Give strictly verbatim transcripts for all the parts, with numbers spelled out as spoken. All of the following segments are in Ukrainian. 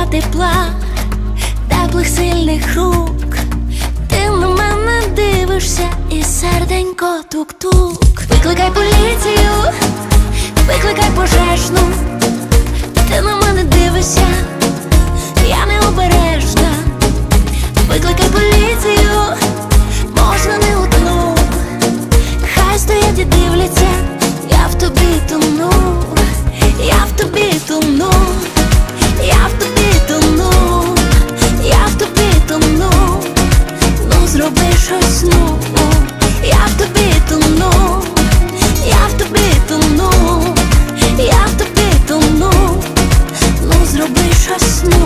тепла, теплих сильних рук. Ти на мене дивишся і серденько тук-тук. Викликай поліцію, викликай пожежну. Ти на мене дивишся, я необережна. Викликай поліцію, можна не одну. Хай стоять і дивляться, я в тобі тону, я в тобі тону, я в тобі тону, я в тобі тону. Ну зроби щось, ну, я в тобі тону, я в тобі тону, я в тобі тону. Ну зроби щось, ну.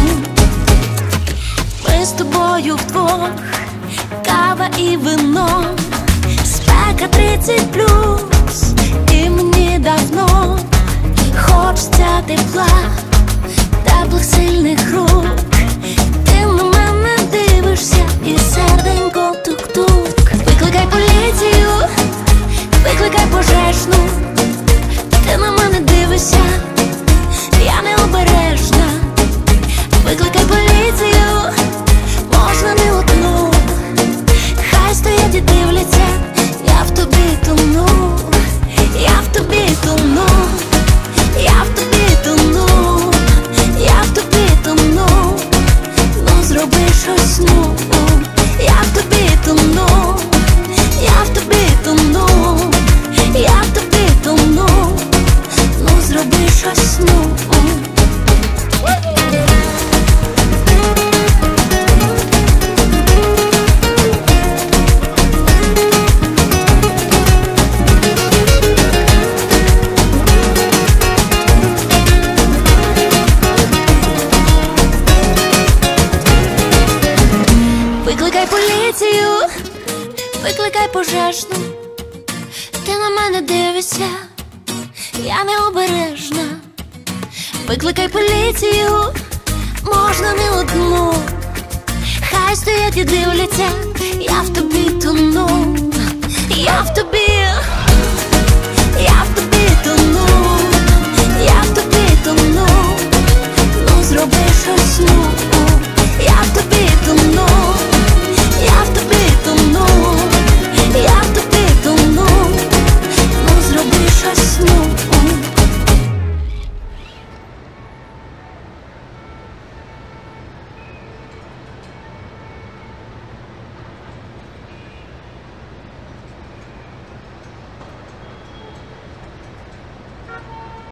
Ми з тобою вдвох, кава і вино, спека тридцять плюс, і мені давно хочеться тепла, теплих сильних рук. Ти на мене дивишся і серденько тук-тук. Викликай поліцію, викликай пожежну. Ти на мене дивишся, я необережна. Викликай поліцію, можна не одну. Хай стоять і дивляться, я в тобі тону, я в тобі тону, я в тобі тону, я в тобі тону. Ну зроби щось, ну, я в тобі тону, я в тобі тону, я в тобі тону. Ну зроби щось, ну. Викликай поліцію, викликай пожежну. Ти на мене дивишся, я необережна. Викликай поліцію, можна не одну. Хай стоять і дивляться, я в тобі тону, я в тобі